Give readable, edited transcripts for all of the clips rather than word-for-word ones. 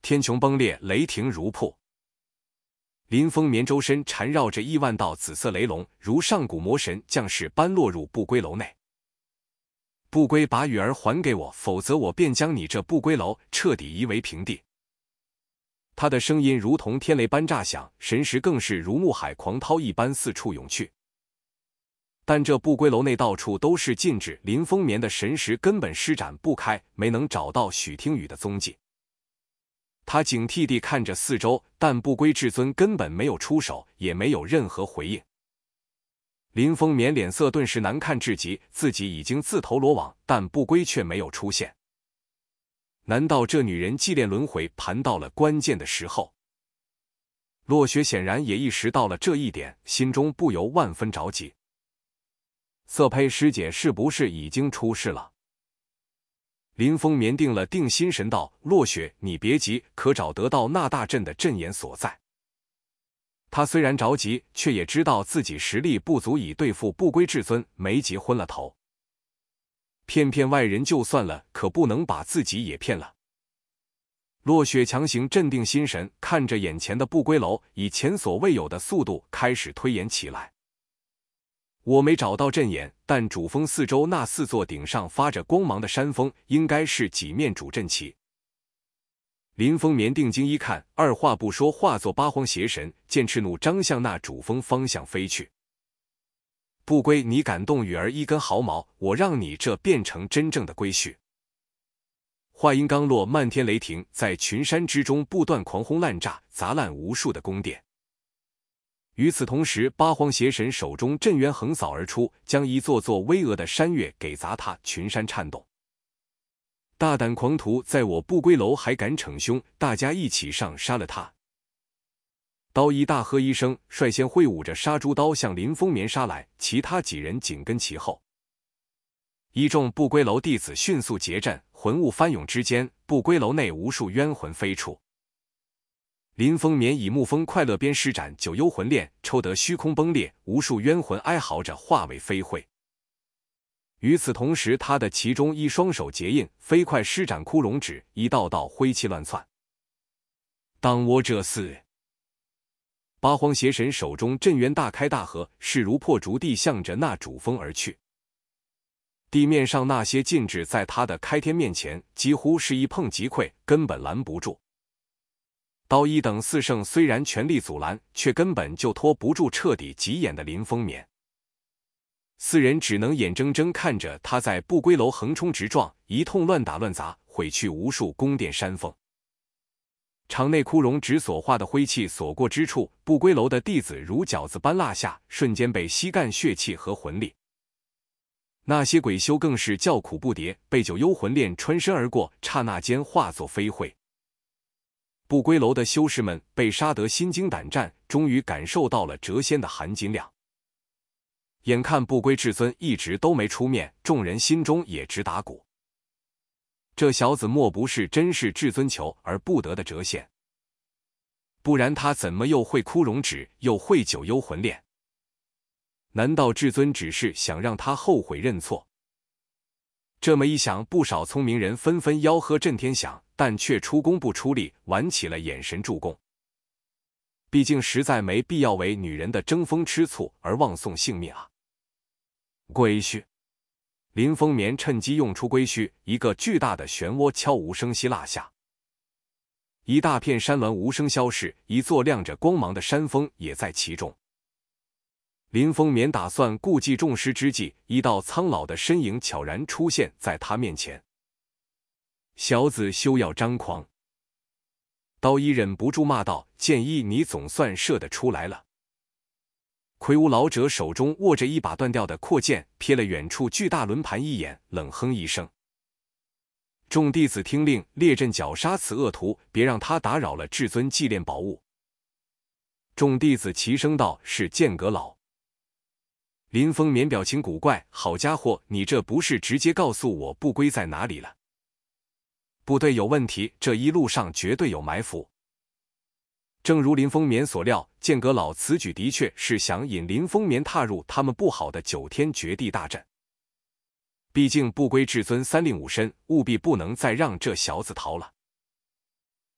天穹崩裂，雷霆如瀑。林风眠周身缠绕着亿万道紫色雷龙，如上古魔神降世般落入不归楼内。不归，把雨儿还给我，否则我便将你这不归楼彻底夷为平地。他的声音如同天雷般炸响，神识更是如怒海狂涛一般四处涌去。但这不归楼内到处都是禁制，林风眠的神识根本施展不开，没能找到许听雨的踪迹。他警惕地看着四周，但不归至尊根本没有出手，也没有任何回应。林风眠脸色顿时难看至极，自己已经自投罗网，但不归却没有出现。难道这女人祭炼轮回盘到了关键的时候？落雪显然也意识到了这一点，心中不由万分着急。色胚师姐是不是已经出事了？林风眠定了定心神道：“落雪，你别急，可找得到那大阵的阵眼所在。”他虽然着急，却也知道自己实力不足以对付不归至尊，没急昏了头。骗骗外人就算了，可不能把自己也骗了。落雪强行镇定心神，看着眼前的不归楼，以前所未有的速度开始推演起来。我没找到阵眼，但主峰四周那四座顶上发着光芒的山峰，应该是几面主阵旗。林风眠定睛一看，二话不说，化作八荒邪神，剑赤怒张向那主峰方向飞去。不归，你敢动雨儿一根毫毛，我让你这变成真正的归墟。话音刚落，漫天雷霆在群山之中不断狂轰滥炸，砸烂无数的宫殿。与此同时，八荒邪神手中阵渊横扫而出，将一座座巍峨的山岳给砸塌，群山颤动。大胆狂徒，在我不归楼还敢逞凶，大家一起上杀了他！刀一大喝一声，率先挥舞着杀猪刀向林风眠杀来，其他几人紧跟其后。一众不归楼弟子迅速结阵，魂雾翻涌之间，不归楼内无数冤魂飞出。林风眠以沐风快乐鞭施展九幽魂链，抽得虚空崩裂，无数冤魂哀嚎着化为飞灰。与此同时，他的其中一双手结印，飞快施展枯荣指，一道道灰气乱窜。当我这厮！八荒邪神手中阵渊大开大合，势如破竹地向着那主峰而去。地面上那些禁制在他的开天面前，几乎是一碰即溃，根本拦不住。刀一等四圣虽然全力阻拦，却根本就拖不住彻底急眼的林风眠。四人只能眼睁睁看着他在不归楼横冲直撞，一通乱打乱砸，毁去无数宫殿山峰。场内枯荣指所化的灰气所过之处，不归楼的弟子如饺子般落下，瞬间被吸干血气和魂力。那些鬼修更是叫苦不迭，被九幽魂链穿身而过，刹那间化作飞灰。不归楼的修士们被杀得心惊胆战，终于感受到了谪仙的含金量。眼看不归至尊一直都没出面，众人心中也直打鼓。这小子莫不是真是至尊求而不得的谪仙？不然他怎么又会枯荣指，又会九幽魂链？难道至尊只是想让他后悔认错？这么一想，不少聪明人纷纷吆喝震天响，但却出工不出力，玩起了眼神助攻。毕竟实在没必要为女人的争风吃醋而枉送性命啊！归墟，林风眠趁机用出归墟，一个巨大的漩涡悄无声息落下，一大片山峦无声消逝，一座亮着光芒的山峰也在其中。林风眠打算故技重施之际，一道苍老的身影悄然出现在他面前。小子休要张狂！刀一忍不住骂道：“剑一，你总算射得出来了。”魁梧老者手中握着一把断掉的阔剑，瞥了远处巨大轮盘一眼，冷哼一声：“众弟子听令，列阵绞杀此恶徒，别让他打扰了至尊祭炼宝物。”众弟子齐声道：“是剑阁老。”林风眠表情古怪：“好家伙，你这不是直接告诉我不归在哪里了？部队有问题，这一路上绝对有埋伏。”正如林风眠所料，剑阁老此举的确是想引林风眠踏入他们布好的9天绝地大阵。毕竟不归至尊3令5申，务必不能再让这小子逃了。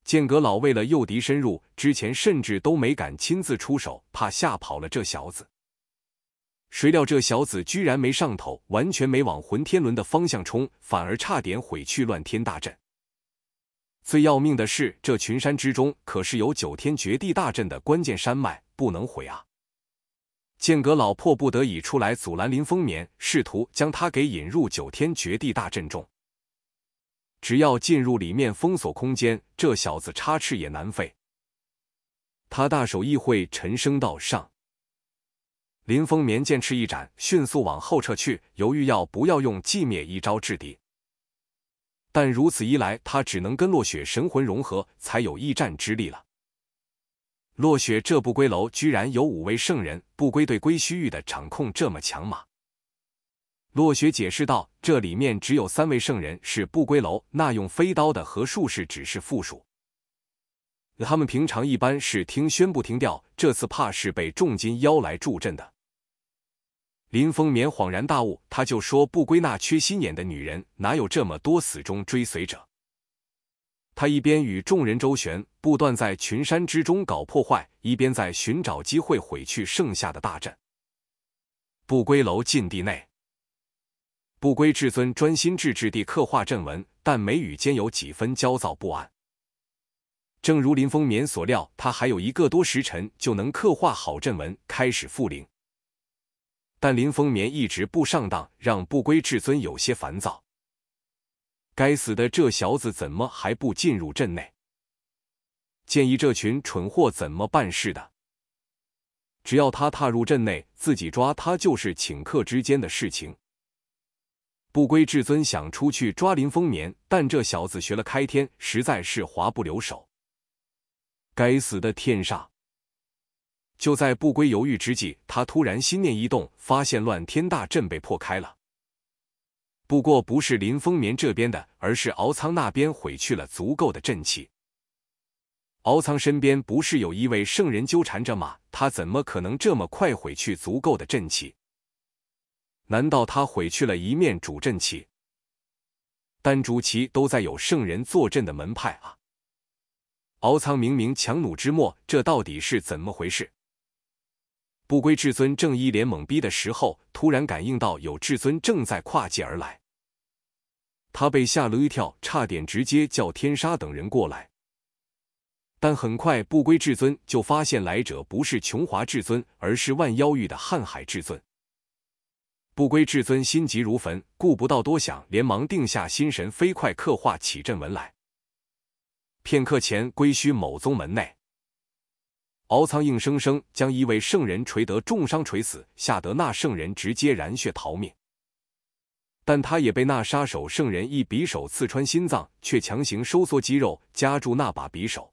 剑阁老为了诱敌深入，之前甚至都没敢亲自出手，怕吓跑了这小子。谁料这小子居然没上头，完全没往混天轮的方向冲，反而差点毁去乱天大阵。最要命的是，这群山之中可是有9天绝地大阵的关键山脉，不能毁啊！剑阁老迫不得已出来阻拦林风眠，试图将他给引入9天绝地大阵中。只要进入里面封锁空间，这小子插翅也难飞。他大手一挥，沉声道：“上！”林风眠剑翅一展，迅速往后撤去，犹豫要不要用寂灭一招制敌。但如此一来，他只能跟落雪神魂融合，才有一战之力了。落雪这不归楼居然有5位圣人，不归对归须臾的掌控这么强吗？落雪解释道：“这里面只有3位圣人是不归楼，那用飞刀的和术士只是附属。他们平常一般是听宣不听调，这次怕是被重金邀来助阵的。”林风眠恍然大悟，他就说不归那缺心眼的女人哪有这么多死忠追随者。他一边与众人周旋，不断在群山之中搞破坏，一边在寻找机会毁去剩下的大阵。不归楼禁地内，不归至尊专心致志地刻画阵纹，但眉宇间有几分焦躁不安。正如林风眠所料，他还有1个多时辰就能刻画好阵纹，开始复灵。但林风眠一直不上当，让不归至尊有些烦躁。该死的，这小子怎么还不进入阵内？建议这群蠢货怎么办事的？只要他踏入阵内，自己抓他就是顷刻之间的事情。不归至尊想出去抓林风眠，但这小子学了开天，实在是滑不留手。该死的天煞！就在不归犹豫之际，他突然心念一动，发现乱天大阵被破开了。不过不是林风眠这边的，而是敖仓那边毁去了足够的阵气。敖仓身边不是有1位圣人纠缠着吗？他怎么可能这么快毁去足够的阵气？难道他毁去了一面主阵旗？但主旗都在有圣人坐镇的门派啊！敖仓明明强弩之末，这到底是怎么回事？不归至尊正一脸懵逼的时候，突然感应到有至尊正在跨界而来。他被吓了一跳，差点直接叫天杀等人过来。但很快不归至尊就发现来者不是琼华至尊，而是万妖域的瀚海至尊。不归至尊心急如焚，顾不到多想，连忙定下心神，飞快刻画起阵纹来。片刻前，归墟某宗门内，敖仓硬生生将1位圣人锤得重伤锤死，吓得那圣人直接燃血逃命。但他也被那杀手圣人一匕首刺穿心脏，却强行收缩肌肉，夹住那把匕首。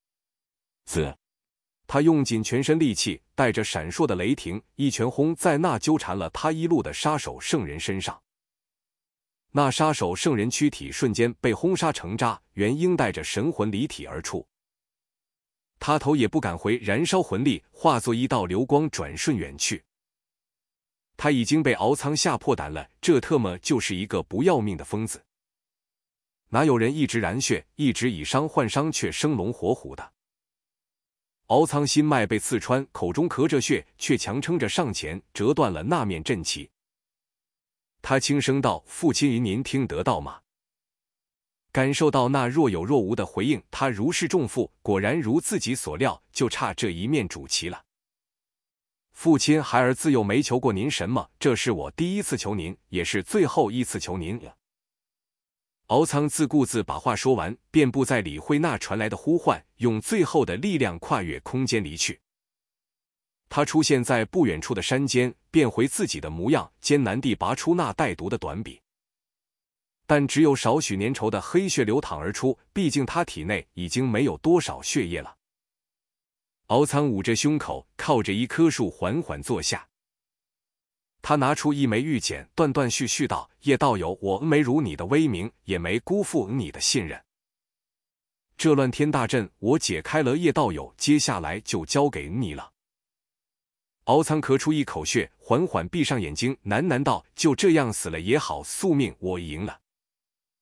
他用尽全身力气，带着闪烁的雷霆，一拳轰在那纠缠了他一路的杀手圣人身上。那杀手圣人躯体瞬间被轰杀成渣，元婴带着神魂离体而出。他头也不敢回，燃烧魂力，化作一道流光转瞬远去。他已经被敖仓吓破胆了，这特么就是一个不要命的疯子。哪有人一直燃血，一直以伤换伤却生龙活虎的？敖仓心脉被刺穿，口中咳着血，却强撑着上前，折断了那面阵旗。他轻声道：“父亲，您听得到吗？”感受到那若有若无的回应，他如释重负，果然如自己所料，就差这一面主旗了。父亲，孩儿自幼没求过您什么，这是我第1次求您，也是最后一次求您了。敖仓自顾自把话说完，便不再理会那传来的呼唤，用最后的力量跨越空间离去。他出现在不远处的山间，变回自己的模样，艰难地拔出那带毒的短笔。但只有少许粘稠的黑血流淌而出，毕竟他体内已经没有多少血液了。敖仓捂着胸口，靠着一棵树缓缓坐下。他拿出一枚玉简，断断续续道：“叶道友，我没辱你的威名，也没辜负你的信任。这乱天大阵我解开了，叶道友，接下来就交给你了。”敖仓咳出一口血，缓缓闭上眼睛，喃喃道：“就这样死了也好，宿命我赢了。”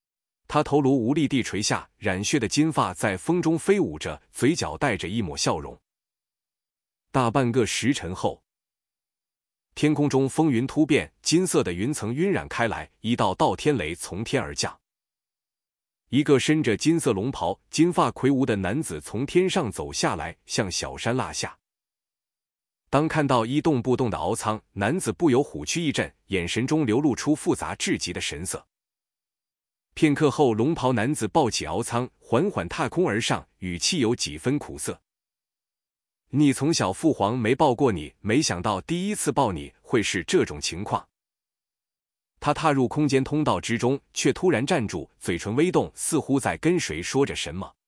他头颅无力地垂下，染血的金发在风中飞舞着，嘴角带着一抹笑容。大半个时辰后，天空中风云突变，金色的云层晕染开来，一道道天雷从天而降。一个身着金色龙袍、金发魁梧的男子从天上走下来，向小山落下。当看到一动不动的敖仓，男子不由虎躯一震，眼神中流露出复杂至极的神色。片刻后，龙袍男子抱起敖仓，缓缓踏空而上，语气有几分苦涩：“你从小父皇没抱过你，没想到第一次抱你会是这种情况。”他踏入空间通道之中，却突然站住，嘴唇微动，似乎在跟谁说着什么。